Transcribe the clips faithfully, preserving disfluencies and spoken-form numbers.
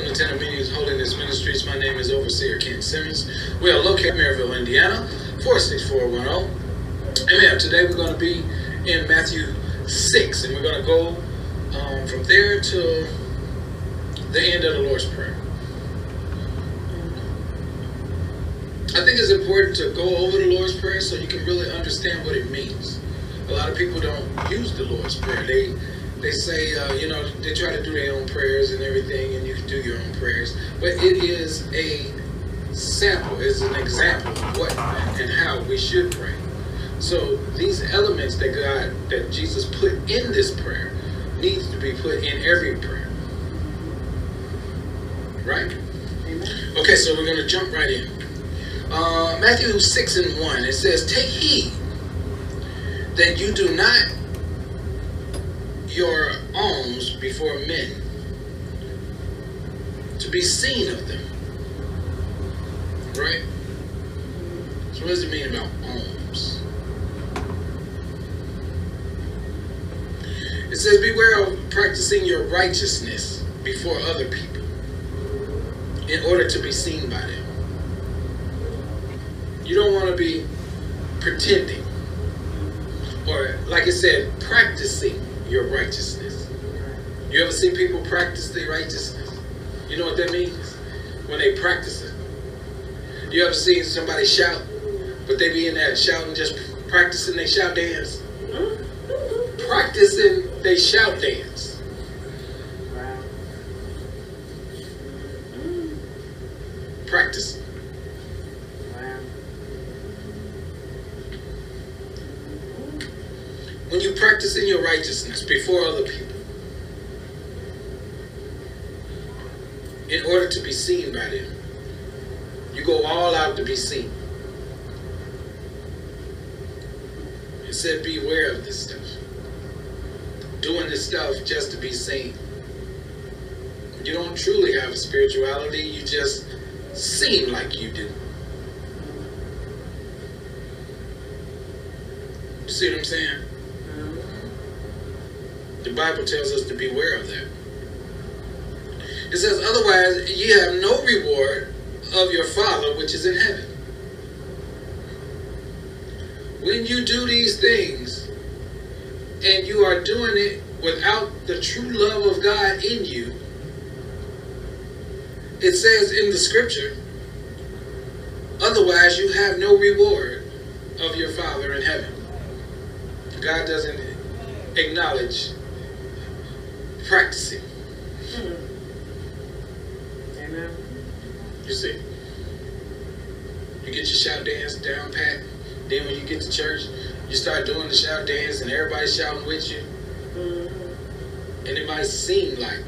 Lieutenant Meetings Holiness Ministries. My name is Overseer Ken Simmons. We are located in Maryville, Indiana, four six four one zero. Amen. Today we're going to be in Matthew six, and we're going to go um, from there to the end of the Lord's Prayer. I think it's important to go over the Lord's Prayer so you can really understand what it means. A lot of people don't use the Lord's Prayer. They they say, uh, you know, they try to do their own prayers and everything, and you can do your own prayers. But it is a sample, it's an example of what and how we should pray. So these elements that God, that Jesus put in this prayer, needs to be put in every prayer. Right? Amen. Okay, so we're going to jump right in. Uh, Matthew six and one, it says, "Take heed that you do not your alms before men, to be seen of them." Right? So what does it mean about alms? It says, "Beware of practicing your righteousness before other people in order to be seen by them." You don't want to be pretending, or like I said, practicing your righteousness. You ever see people practice their righteousness? You know what that means? When they practice it. You ever seen somebody shout, but they be in there shouting, just practicing their shout dance? Practicing their shout dance. Practicing. When you practice in your righteousness before other people, in order to be seen by them, you go all out to be seen. It said, beware of this stuff. Doing this stuff just to be seen. You don't truly have a spirituality, you just seem like you do. You see what I'm saying? The Bible tells us to beware of that. It says, "Otherwise ye have no reward of your Father which is in heaven." When you do these things, and you are doing it without the true love of God in you, it says in the scripture, "Otherwise you have no reward of your Father in heaven." God doesn't acknowledge practicing. Mm-hmm. Amen. You see, you get your shout dance down pat. Then when you get to church, you start doing the shout dance and everybody's shouting with you. Mm-hmm. And it might seem like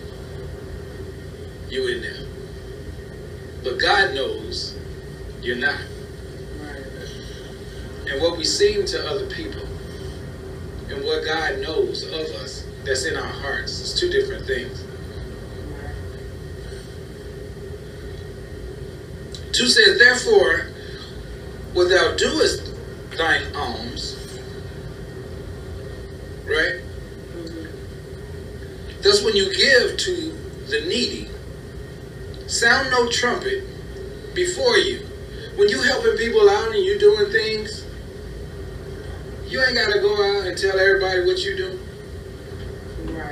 you in there. But God knows you're not. Right. And what we seem to other people and what God knows of us that's in our hearts, it's two different things. Two says, "Therefore, what thou doest thine alms," right? Mm-hmm. "Thus when you give to the needy, sound no trumpet before you." When you helping people out and you doing things, you ain't got to go out and tell everybody what you do. Right.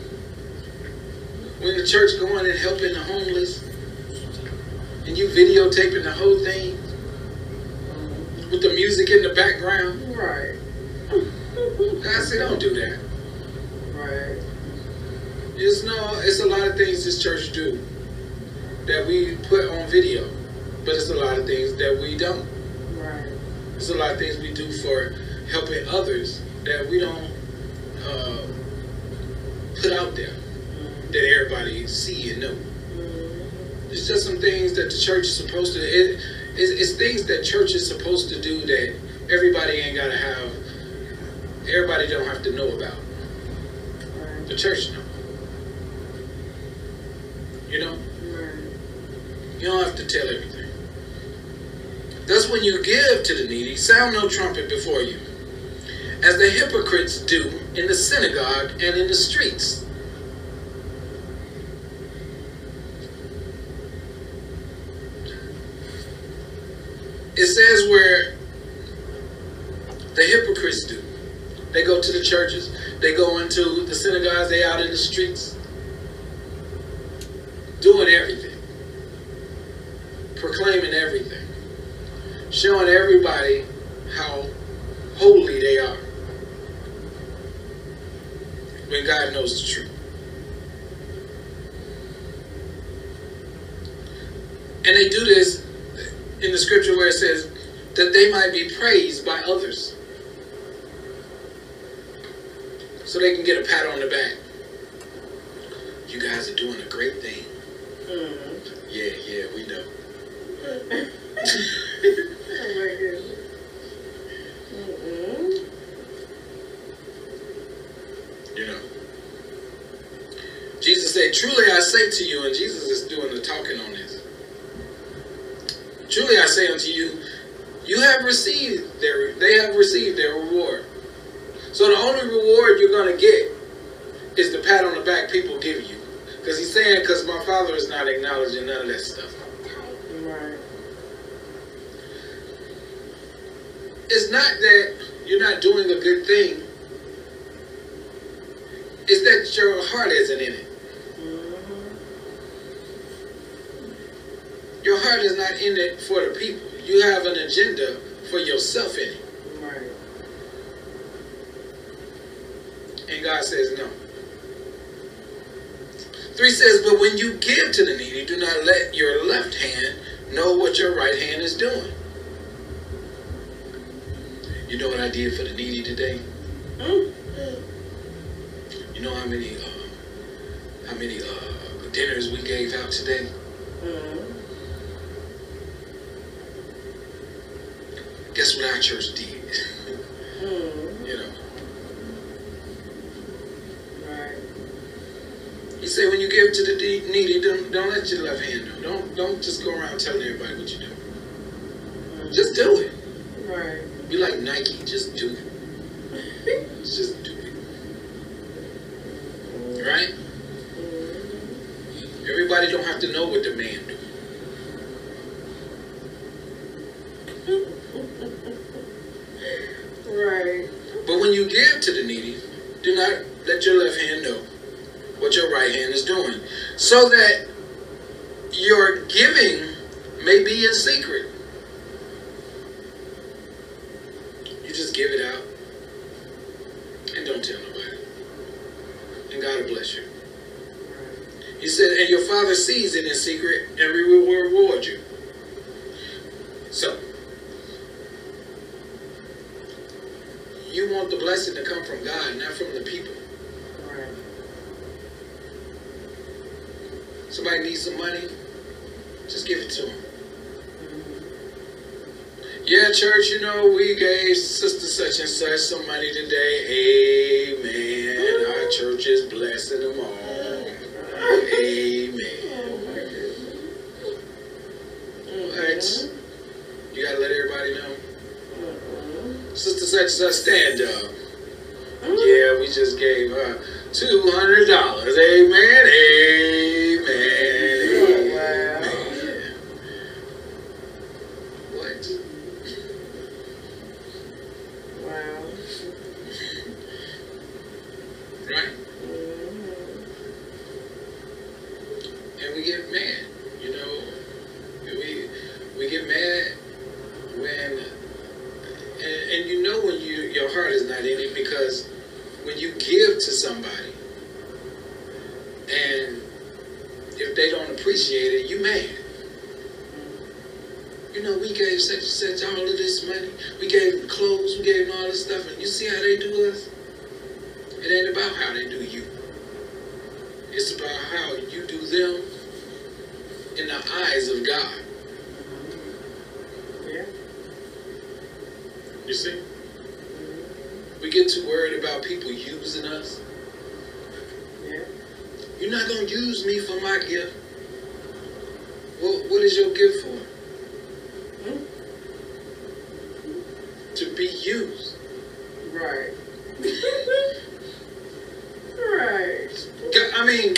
When the church going and helping the homeless, and you videotaping the whole thing with the music in the background. Right. God said, don't do that. Right. It's no, it's a lot of things this church do that we put on video, but it's a lot of things that we don't. Right. It's a lot of things we do for helping others that we don't uh, put out there, mm-hmm. that everybody see and know. Mm-hmm. It's just some things that the church is supposed to. It, it's, it's things that church is supposed to do that everybody ain't gotta have. Everybody don't have to know about. Right. The church know. You know. Right. You don't have to tell everything. Thus, when you give to the needy, sound no trumpet before you, as the hypocrites do in the synagogue and in the streets, it says where the hypocrites do. They go to the churches, they go into the synagogues, they out in the streets, doing everything, proclaiming everything, showing everybody how holy they are, when God knows the truth. And they do this in the scripture where it says that they might be praised by others, so they can get a pat on the back. You guys are doing a great thing. Mm-hmm. Yeah, yeah, we know. Oh my goodness. Mm-mm. You know. Jesus said, truly I say to you, and Jesus is doing the talking on this. Truly I say unto you, you have received their, they have received their reward. So the only reward you're going to get is the pat on the back people give you. Because he's saying, because my Father is not acknowledging none of that stuff. Right. It's not that you're not doing a good thing. It's that your heart isn't in it. Your heart is not in it for the people. You have an agenda for yourself in it. Right. And God says no. Three says, but when you give to the needy, do not let your left hand know what your right hand is doing. You know what I did for the needy today? Mm-hmm. You know how many uh, how many uh, dinners we gave out today? Mm-hmm. Guess what our church did? Mm. You know. Right. He said, when you give to the needy, don't, don't let your left hand know. Don't don't just go around telling everybody what you do. Mm. Just do it. Right. Be like Nike, just do it. Just do it. Mm. Right? Mm. Everybody don't have to know what the man do. Right. But when you give to the needy, do not let your left hand know what your right hand is doing, so that your giving may be in secret. You just give it out and don't tell nobody. And God will bless you. He said, and your Father sees it in secret and we will reward you. So, you want the blessing to come from God, not from the people. Right. Somebody needs some money, just give it to them. Mm-hmm. Yeah, church, you know, we gave sister such and such some money today. Amen. Mm-hmm. Our church is blessing them all. Amen. Mm-hmm. What? You gotta let everybody know. Sister such and such, stand up. Mm-hmm. Yeah, we just gave her two hundred dollars. Amen. Amen. Oh, wow. Amen. What? Wow. Right? Mm-hmm. And we get mad. You know, we we get mad when. And, and you know when you your heart is not in it, because when you give to somebody and if they don't appreciate it, you mad. You know, we gave such and such all of this money. We gave them clothes, we gave them all this stuff, and you see how they do us? It ain't about how they do you. It's about how you do them in the eyes of God. You see? We get too worried about people using us. Yeah. You're not going to use me for my gift. Well, what is your gift for? Hmm? To be used. Right. Right. I mean,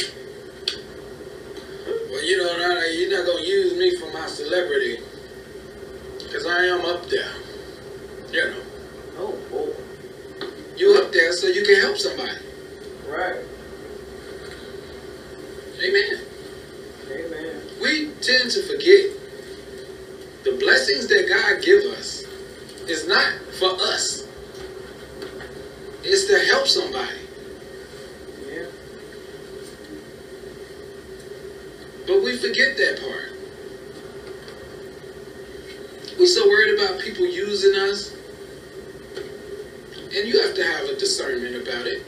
well, you know, you're not going to use me for my celebrity, because I am us so you can help somebody. Right. Amen. Amen. We tend to forget the blessings that God gives us is not for us. It's to help somebody. Yeah. But we forget that part. We're so worried about people using us. And you have to have a discernment about it.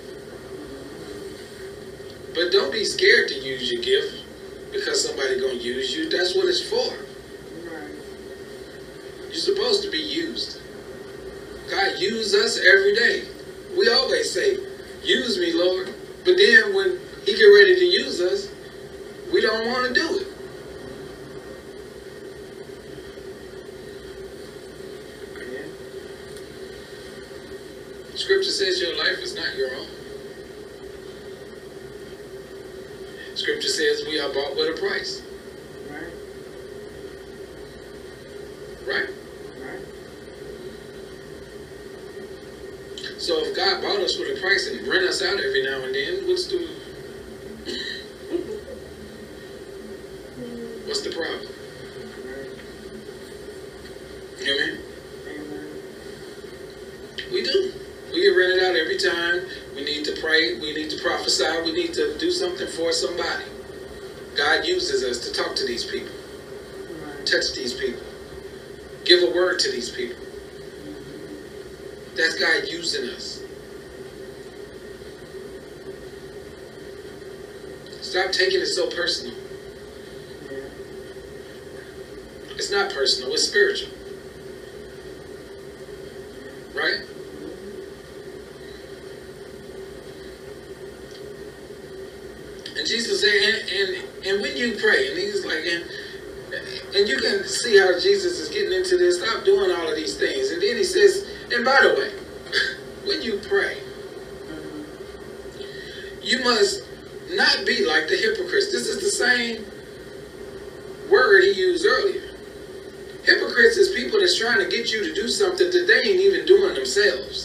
But don't be scared to use your gift because somebody's going to use you. That's what it's for. Right. You're supposed to be used. God uses us every day. We always say, use me, Lord. But then when he get ready to use us, we don't want to do it. Yeah. Scripture says your life is not your own. Scripture says we are bought with a price. Right. Right? Right. So if God bought us with a price and rent us out every now and then, what's the what's the problem? Amen. Amen. We do. We get rented out every time. We need to pray. We need to prophesy. We need to do something for somebody. God uses us to talk to these people, Right. touch these people, give a word to these people. That's God using us. Stop taking it so personal. Yeah. It's not personal, it's spiritual. Right? And Jesus said, and, and, and when you pray, and he's like, and, and you can see how Jesus is getting into this, stop doing all of these things. And then he says, and by the way, when you pray, you must not be like the hypocrites. This is the same word he used earlier. Hypocrites is people that's trying to get you to do something that they ain't even doing themselves.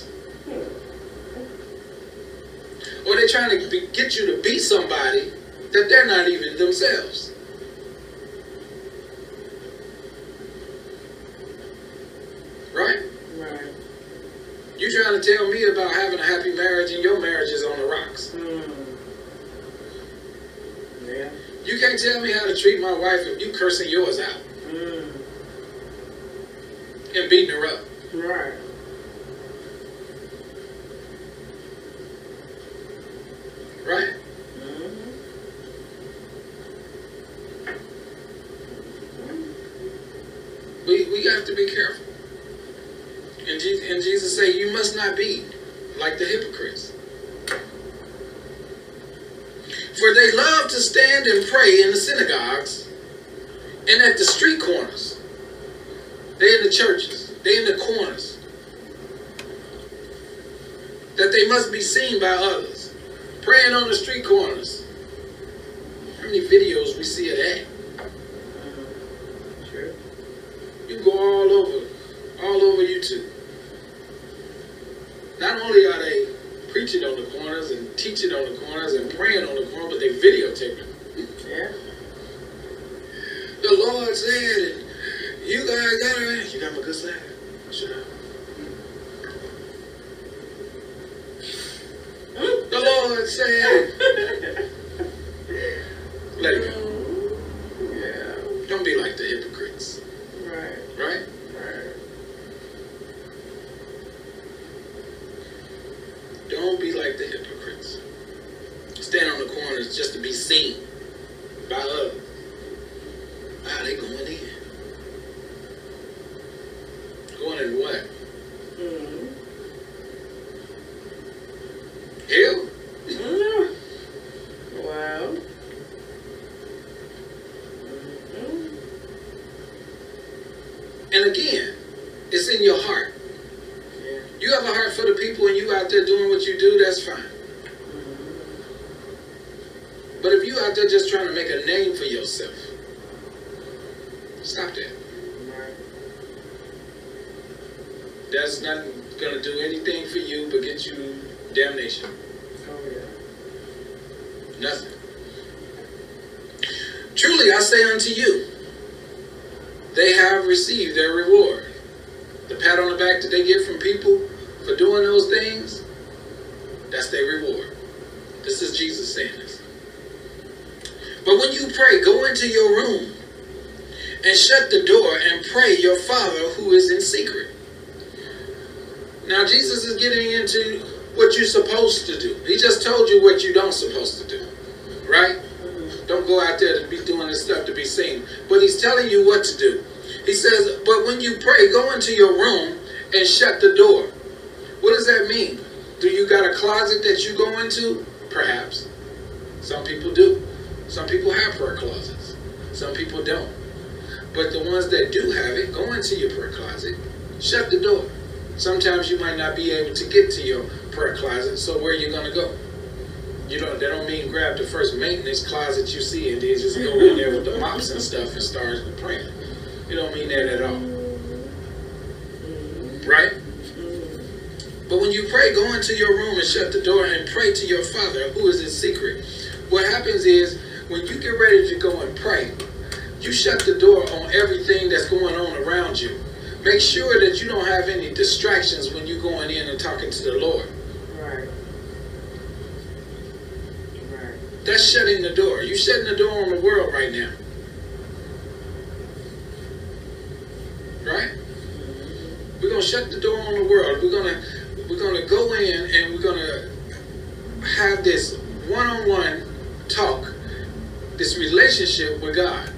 Or they're trying to be, get you to be somebody that they're not even themselves. Right? Right. You trying to tell me about having a happy marriage and your marriage is on the rocks. Mm. Yeah. You can't tell me how to treat my wife if you cursing yours out Mm. and beating her up. Right. Right? Mm-hmm. We, we got to be careful. And, Je- and Jesus said, you must not be like the hypocrites. For they love to stand and pray in the synagogues and at the street corners. They in the churches. They in the corners. That they must be seen by others. Praying on the street corners. How many videos we see of that? Mm-hmm. True. You go all over, all over YouTube. Not only are they preaching on the corners and teaching on the corners and praying on the corner, but they videotape it. Yeah. The Lord said, and you guys got it. You got my good side. Shut up. The Lord said, let it go. Yeah. Don't be like the hypocrites. Right. Right? Right. Don't be like the hypocrites. Stand on the corners just to be seen by others. Ah, they going in. Going in what? Mm-hmm. Hell? Mm. Wow. Mm-hmm. And again, it's in your heart. Yeah. You have a heart for the people and you out there doing what you do, that's fine. Mm-hmm. But if you out there just trying to make a name for yourself, stop that. Right. That's not gonna do anything for you but get you damnation. Oh, yeah. Nothing. Truly I say unto you, they have received their reward. The pat on the back that they get from people for doing those things, that's their reward. This is Jesus saying this. But when you pray, go into your room and shut the door and pray your Father who is in secret. Now Jesus is getting into what you're supposed to do. He just told you what you don't supposed to do. Right? Don't go out there to be doing this stuff to be seen. But he's telling you what to do. He says, but when you pray, go into your room and shut the door. What does that mean? Do you got a closet that you go into? Perhaps. Some people do. Some people have prayer closets. Some people don't. But the ones that do have it, go into your prayer closet. Shut the door. Sometimes you might not be able to get to your prayer closet, so where are you going to go? You don't, that don't mean grab the first maintenance closet you see and then just go in there with the mops and stuff and start praying. You don't mean that at all. Right? But when you pray, go into your room and shut the door and pray to your Father who is in secret. What happens is, when you get ready to go and pray, you shut the door on everything that's going on around you. Make sure that you don't have any distractions when you're going in and talking to the Lord. Right. Right. That's shutting the door. You're shutting the door on the world right now. Right? We're gonna shut the door on the world. We're gonna we're gonna go in and we're gonna have this one-on-one talk, this relationship with God.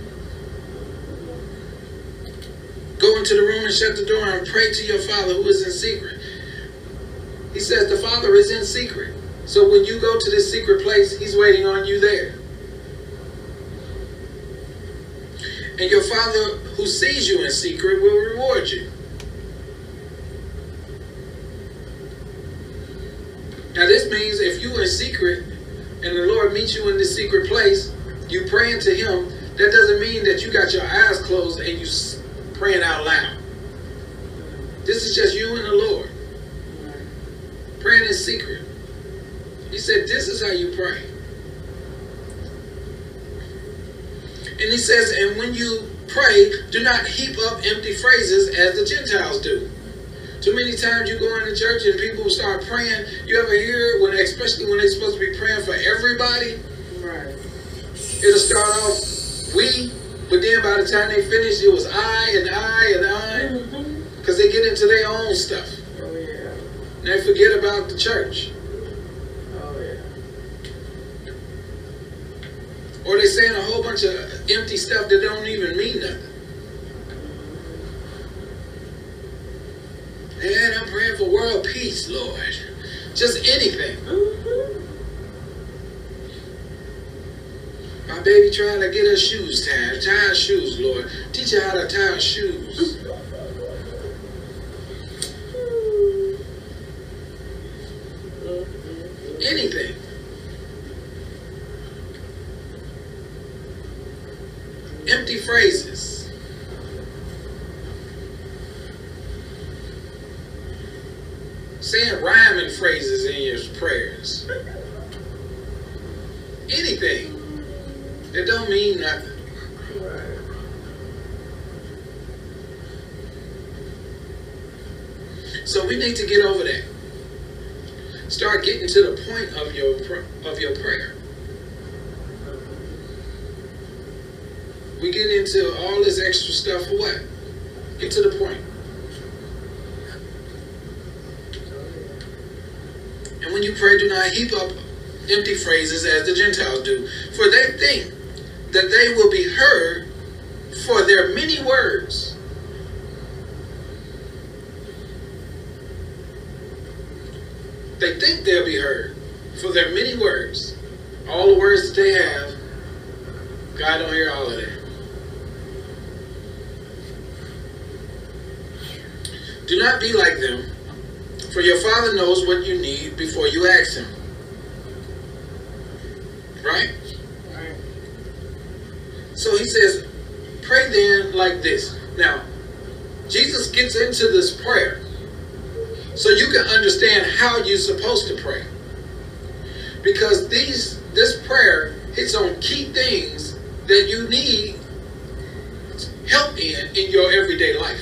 Go into the room and shut the door and pray to your Father who is in secret. He says the Father is in secret. So when you go to this secret place, he's waiting on you there. And your Father who sees you in secret will reward you. Now this means if you in secret and the Lord meets you in this secret place, you praying to him, that doesn't mean that you got your eyes closed and you praying out loud. This is just you and the Lord. Praying in secret. He said this is how you pray. And he says, and when you pray, do not heap up empty phrases as the Gentiles do. Too many times you go into church and people start praying. You ever hear, when, especially when they're supposed to be praying for everybody? Right. It'll start off we, but then by the time they finish, it was I and I and I. Because they get into their own stuff. Oh, yeah. And they forget about the church. Oh, yeah. Or they're saying a whole bunch of empty stuff that don't even mean nothing. And I'm praying for world peace, Lord. Just anything. Mm-hmm. My baby trying to get her shoes tied. Tie her shoes, Lord. Teach her how to tie her shoes. Anything. Empty phrases. Saying rhyming phrases in your prayers. Anything. It don't mean nothing. Right. So we need to get over that. Start getting to the point of your of your prayer. We get into all this extra stuff for what? Get to the point. And when you pray, do not heap up empty phrases as the Gentiles do, for they think that they will be heard for their many words. They think they'll be heard for their many words. All the words that they have, God don't hear all of that. Do not be like them, for your Father knows what you need before you ask him. Right? Right. So he says, pray then like this. Now, Jesus gets into this prayer so you can understand how you're supposed to pray. Because these this prayer hits on key things that you need help in in your everyday life.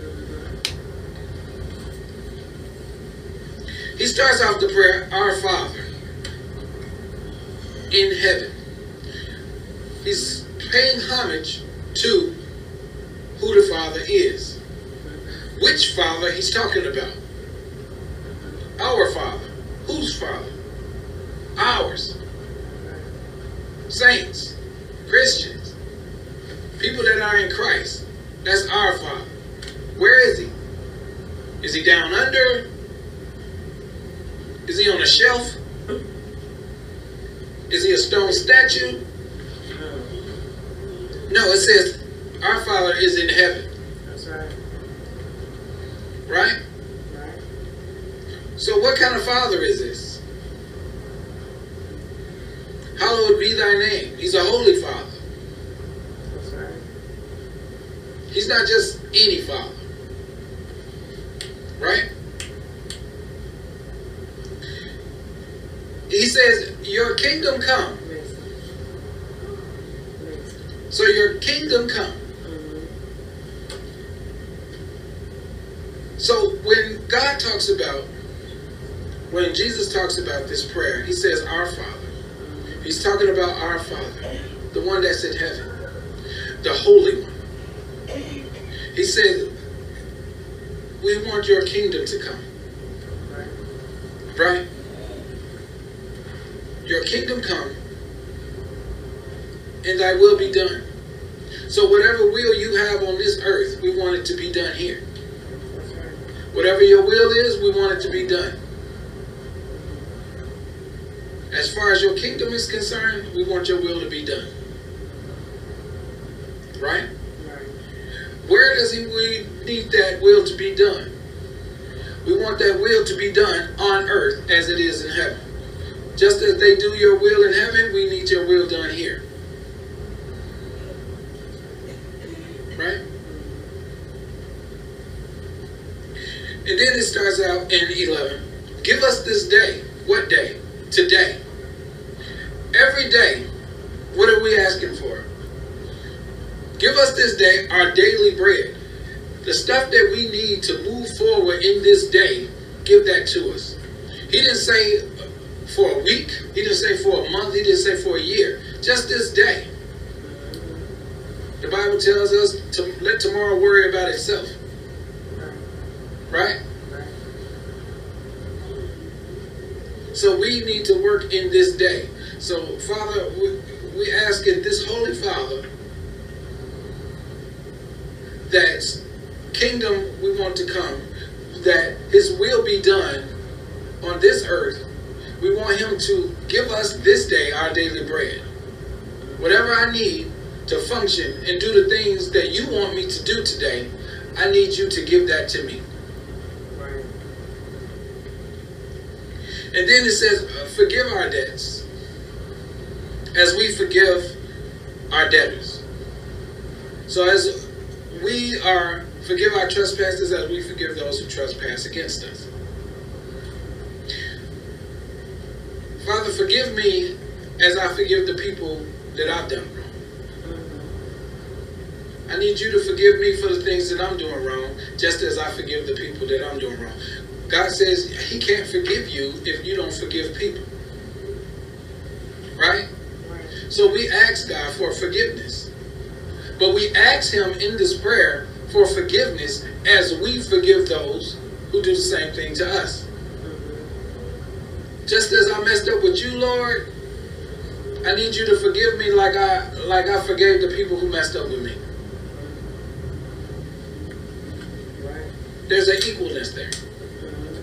He starts off the prayer, Our Father in heaven. He's paying homage to who the Father is. Which Father he's talking about? Our Father. Whose Father? Ours. Saints. Christians. People that are in Christ. That's our Father. Where is he? Is he down under? Is he on a shelf? Is he a stone statue? No, it says our Father is in heaven. That's right. Right? Right. So what kind of Father is this? Hallowed be thy name. He's a holy Father. That's right. He's not just any Father. Right? He says, your kingdom come. Listen. Listen. So your kingdom come. Mm-hmm. So when God talks about, when Jesus talks about this prayer, he says, Our Father. He's talking about our Father, the one that's in heaven, the Holy One. He said, we want your kingdom to come. Right. Right? Your kingdom come, and thy will be done. So whatever will you have on this earth, we want it to be done here. That's right. Whatever your will is, we want it to be done. As far as your kingdom is concerned, we want your will to be done. Right? Right. Where does he, we need that will to be done? We want that will to be done on earth as it is in heaven. Just as they do your will in heaven, we need your will done here. Right? And then it starts out in eleven. Give us this day. What day? Today. Every day. What are we asking for? Give us this day our daily bread. The stuff that we need to move forward in this day, give that to us. He didn't say for a week. He didn't say for a month. He didn't say for a year. Just this day. The Bible tells us to let tomorrow worry about itself. Right? Right. So we need to work in this day. So, Father, we, we ask in this Holy Father that kingdom we want to come, that his will be done on this earth. We want him to give us this day our daily bread. Whatever I need to function and do the things that you want me to do today, I need you to give that to me. Right. And then it says, uh, forgive our debts as we forgive our debtors. So as we are, forgive our trespasses as we forgive those who trespass against us. Father, forgive me as I forgive the people that I've done wrong. Mm-hmm. I need you to forgive me for the things that I'm doing wrong, just as I forgive the people that I'm doing wrong. God says he can't forgive you if you don't forgive people. Right? Right. So we ask God for forgiveness. But we ask him in this prayer for forgiveness as we forgive those who do the same thing to us. Mm-hmm. Just as I messed up with you, Lord, I need you to forgive me like I like I forgave the people who messed up with me. Right. There's an equalness there. Mm-hmm.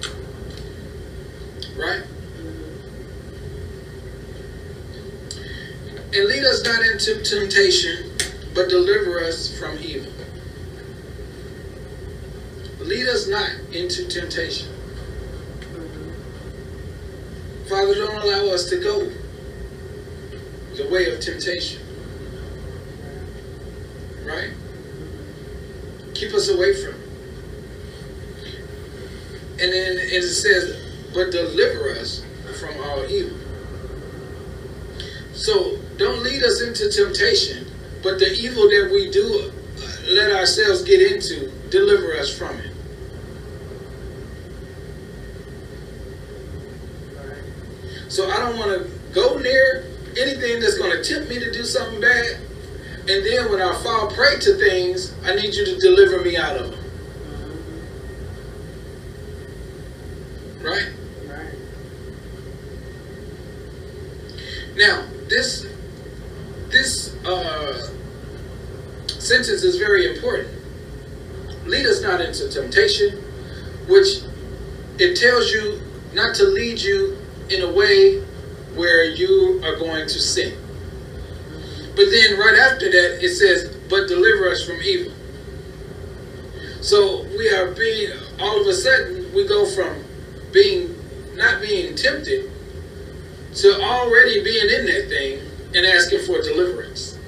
Right? Mm-hmm. And lead us not into temptation, but deliver us from evil. Lead us not into temptation. Mm-hmm. Father, don't allow us to go the way of temptation. Right? Keep us away from it. And then it says, but deliver us from all evil. So don't lead us into temptation, but the evil that we do uh, let ourselves get into, deliver us from it. So I don't want to go near anything that's going to tempt me to do something bad. And then when I fall prey to things, I need you to deliver me out of them. Right? Right. Now, this this uh, sentence is very important. Lead us not into temptation, which it tells you not to lead you in a way where you are going to sin. But then right after that, it says, but deliver us from evil. So we are being, all of a sudden, we go from being, not being tempted to already being in that thing and asking for deliverance.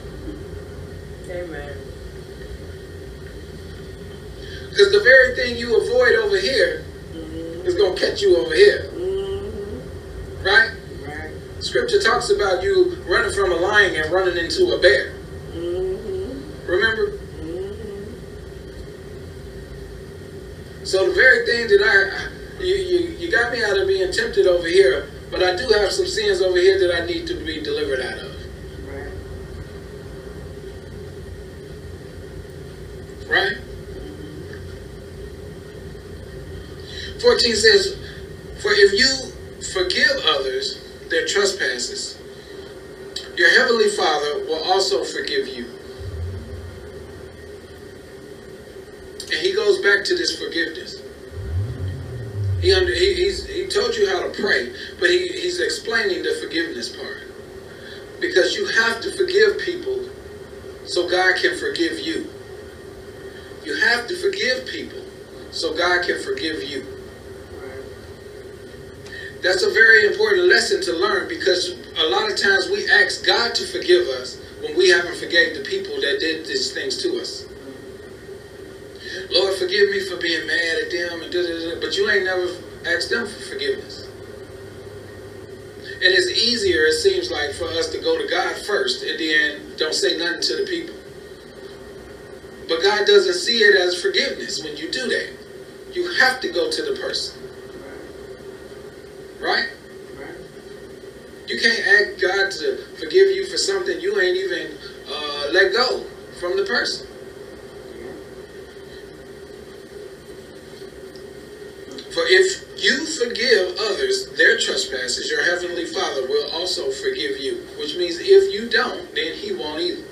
Amen. Because the very thing you avoid over here mm-hmm. is going to catch you over here. Mm-hmm. Right? Right. Scripture talks about you running from a lion and running into a bear. Mm-hmm. Remember? Mm-hmm. So the very thing that I, you, you, you got me out of being tempted over here, but I do have some sins over here that I need to be delivered out of. Right. Right? fourteen says, for if you forgive others their trespasses, your heavenly Father will also forgive you. And he goes back to this forgiveness. He under he he's, he told you how to pray, but he, he's explaining the forgiveness part. Because you have to forgive people so God can forgive you. You have to forgive people so God can forgive you. That's a very important lesson to learn, because a lot of times we ask God to forgive us when we haven't forgave the people that did these things to us. Lord, forgive me for being mad at them, and da, da, da, but you ain't never asked them for forgiveness. And it's easier, it seems like, for us to go to God first and then don't say nothing to the people. But God doesn't see it as forgiveness when you do that. You have to go to the person. Right? Right. You can't ask God to forgive you for something you ain't even uh, let go from the person. For if you forgive others their trespasses, your heavenly Father will also forgive you. Which means if you don't, then he won't either.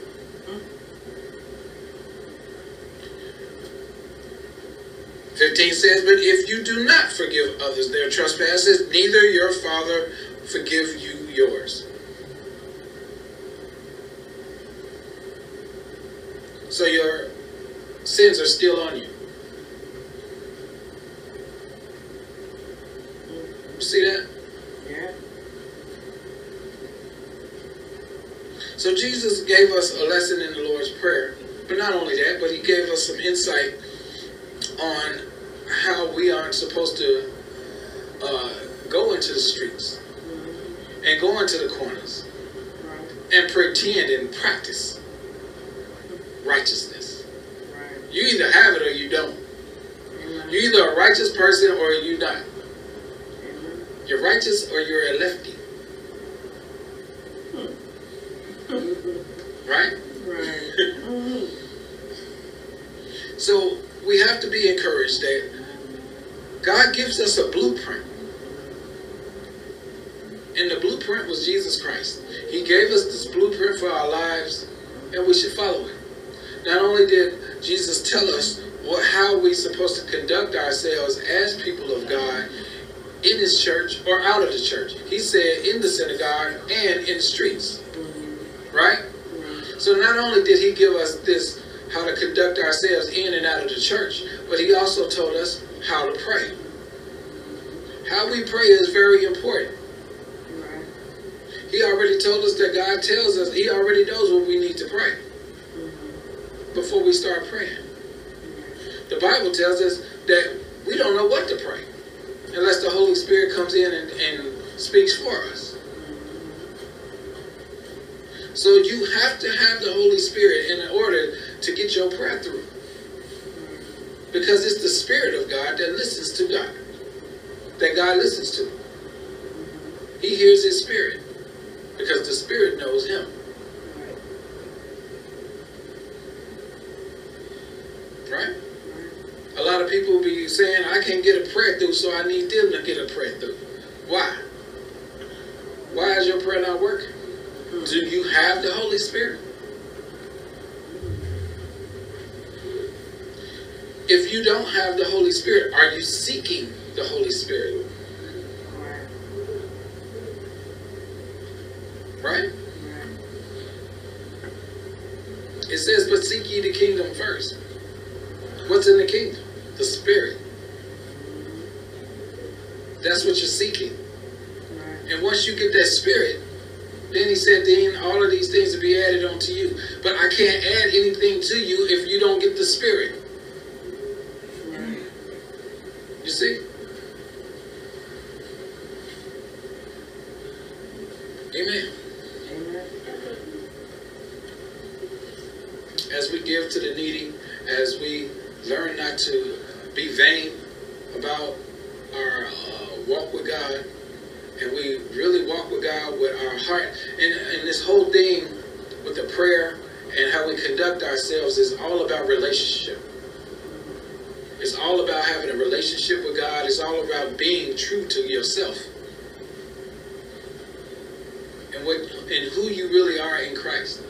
fifteen says, but if you do not forgive others their trespasses, neither your Father forgive you yours. So your sins are still on you. You see that? Yeah. So Jesus gave us a lesson in the Lord's Prayer. But not only that, but he gave us some insight on how we aren't supposed to uh, go into the streets mm-hmm. and go into the corners right. and pretend and practice righteousness. Right. You either have it or you don't. Mm-hmm. You're either a righteous person or you're not. Mm-hmm. You're righteous or you're a lefty. Hmm. Right? Right. Mm-hmm. So we have to be encouraged that God gives us a blueprint. And the blueprint was Jesus Christ. He gave us this blueprint for our lives, and we should follow it. Not only did Jesus tell us what, how we're supposed to conduct ourselves as people of God in his church or out of the church. He said in the synagogue and in the streets. Right? So not only did he give us this, how to conduct ourselves in and out of the church, but he also told us how to pray. How we pray is very important. Right. He already told us that God tells us, he already knows what we need to pray mm-hmm. before we start praying. The Bible tells us that we don't know what to pray unless the Holy Spirit comes in and, and speaks for us. So you have to have the Holy Spirit in order to get your prayer through. Because it's the Spirit of God that listens to God. That God listens to. He hears His Spirit. Because the Spirit knows Him. Right? A lot of people will be saying, I can't get a prayer through, so I need them to get a prayer through. Why? Why is your prayer not working? Do you have the Holy Spirit? If you don't have the Holy Spirit, are you seeking the Holy Spirit? Right? It says, but seek ye the kingdom first. What's in the kingdom? The Spirit. That's what you're seeking. And once you get that Spirit, then he said, then all of these things will be added onto you. But I can't add anything to you if you don't get the Spirit. You see? Amen. Amen. As we give to the needy, as we learn not to be vain about our uh, walk with God, and we really walk with God with our heart, and, and this whole thing with the prayer and how we conduct ourselves is all about relationship. It's all about having a relationship with God. It's all about being true to yourself. And what and who you really are in Christ.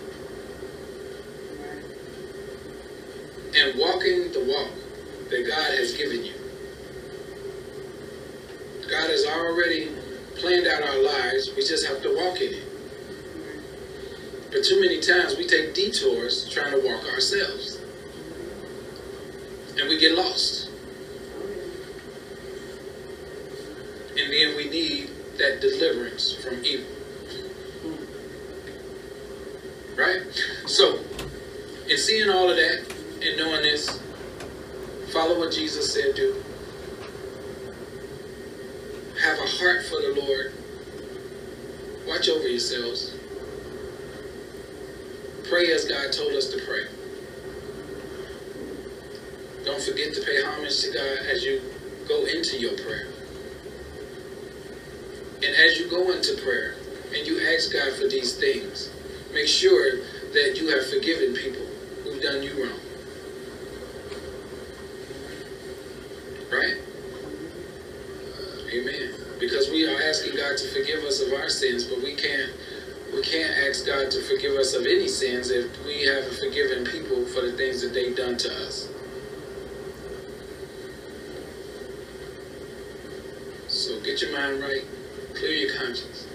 And walking the walk that God has given you. God has already planned out our lives. We just have to walk in it. But too many times we take detours trying to walk ourselves. And we get lost. And then we need that deliverance from evil. Right? So, in seeing all of that and knowing this, follow what Jesus said do. Have a heart for the Lord. Watch over yourselves. Pray as God told us to pray. Don't forget to pay homage to God as you go into your prayer. And as you go into prayer and you ask God for these things, make sure that you have forgiven people who've done you wrong. Right? Amen. Because we are asking God to forgive us of our sins, but we can't we can't ask God to forgive us of any sins if we haven't forgiven people for the things that they've done to us. So get your mind right, clear your conscience,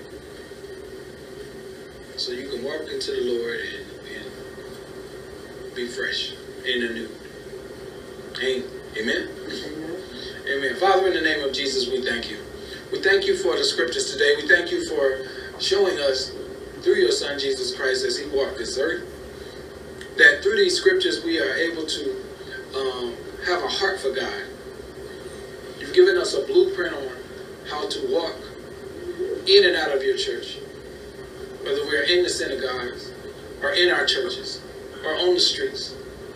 so you can walk into the Lord and, and be fresh and anew. Amen. Amen. Amen. Father, in the name of Jesus, we thank you. We thank you for the scriptures today. We thank you for showing us through your Son, Jesus Christ, as he walked this earth, that through these scriptures we are able to um, have a heart for God. You've given us a blueprint on how to walk in and out of your church, whether we're in the synagogues or in our churches or on the streets.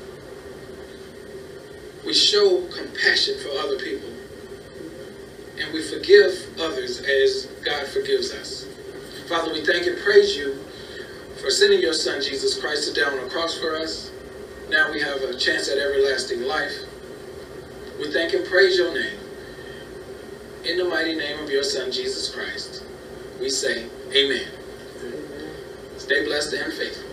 We show compassion for other people, and we forgive others as God forgives us. Father, we thank and praise you for sending your Son, Jesus Christ, to die on the cross for us. Now we have a chance at everlasting life. We thank and praise your name. In the mighty name of your Son, Jesus Christ, we say amen. Stay blessed and faithful.